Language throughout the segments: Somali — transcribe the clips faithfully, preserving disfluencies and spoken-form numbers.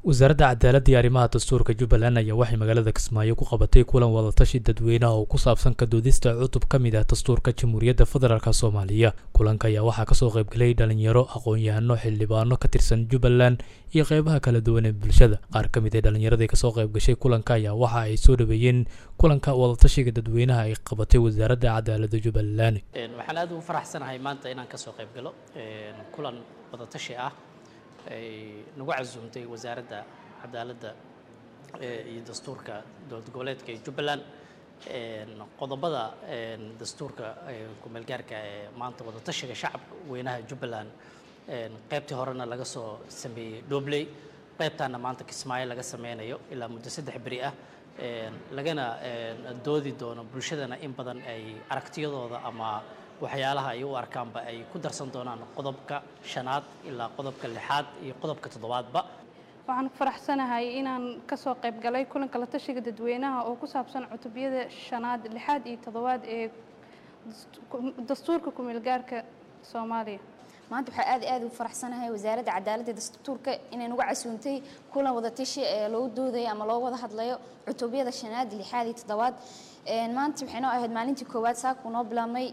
wasaaradda cadaaladda iyo arrimaha dastuurka Jubbaland ayaa waxay magaalada Kismaayo ku qabatay kulan wada tashi dadweynaha oo ku saabsan ka doodista cutub ka mid ah dastuurka Jamhuuriyadda Federaalka Soomaaliya. Kulanka ayaa waxaa ka soo qayb galay dhalinyaro, aqoon-yahano, xildhibaano ka tirsan Jubbaland iyo qaybaha kala duwan ee bulshada. Qaar ka mid ah dhalinyarada ka soo qayb gashay kulanka ayaa waxa ay soo dhaweeyeen kulanka wada tashiga dadweynaha ay qabatay wasaaradda cadaaladda Jubbaland. waxaan aad ugu faraxsanahay maanta inaan ka soo qayb galo kulan wada tashi ah ay nagu casuumtay wasaaradda cadaaladda iyo dastuurka dowlad goboleedka Jubbaland qodobada dastuurka ku meel gaarka ee maanta wada tashiga shacabka weynaha Jubbaland qaybtii horena laga soo sameeyay Dobley qaybtaana maanta Kismaayo laga sameynayo ilaa muddo saddex bari ah lagana doodi doono bulshadana in badan ay aragtiyadooda ama waxyaalaha ay u arkaanba ay ku darsan doonaan qodobka shanaad ilaa qodobka lixaad iyo qodobka toddobaadba. waxaan ku faraxsanahay inaan ka soo qayb galay kulanka la tashiga dadweynaha oo ku saabsan cutubiyada shanaad lixaad iyo toddobaad ee dastuurka ku meel gaarka Soomaaliya. maanta waxaa aad aad u faraxsanahay wasaaradda cadaaladda iyo dastuurka inay nagu casuuntay kulan wada tashi ee loo doodayo ama loo wada hadlayo cutubiyada shanaad lixaad iyo toddobaad. maanta waxay noo ahayd maalintii koowaad saaka noo bilaabmay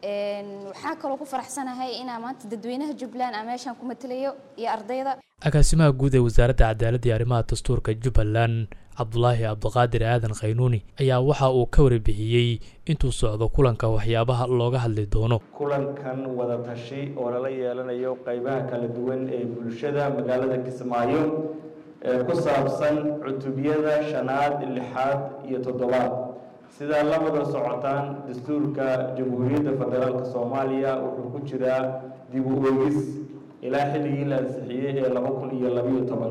waxaa kaloo ku faraxsanahay inaan maanta dadweynaha Jubbaland aan meeshan ku matalayo iyo ardayda. agaasimaha guud ee wasaaradda cadaaladda iyo arrimaha dastuurka Jubbaland Cabdullaahi Cabdiqaadir Aadan Qaynuuni ayaa waxa uu ka warbixiyay intuu socdo kulanka waxyaabaha looga hadli doono. kulankan wada tashi oo la yeelanayo qaybaha kala duwan ee bulshada magaalada Kismaayo ee ku saabsan cutubiyada shanaad lixaad iyo toddobaad. sida la wada socotaan dastuurka Jamhuuriyadda Federaalka Soomaaliya wuxuu ku jiraa dib u eegis ilaa xilligii la ansixiyay ee laba kun iyo laba iyo toban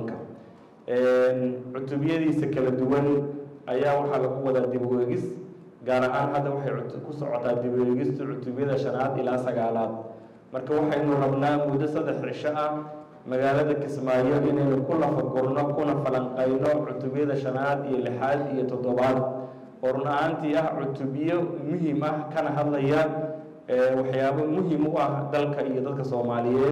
ee cutubiyadiisa kala duwan ayaa waxaa lagu wada dib u eegis gaar ahaan hadda waxay ku socotaa dib u eegista cutubiyada shanaad ilaa sagaalaad. marka waxaynu rabnaa muddo saddex cisho ah magaalada Kismaayo inaynu ku lafagurno kuna falanqayno cutubiyada shanaad iyo lixaad iyo toddobaad oo run ahaantii ah cutubiyo muhiim ah kana hadlaya waxyaabo muhiim u ah dalka iyo dadka Soomaaliyeed.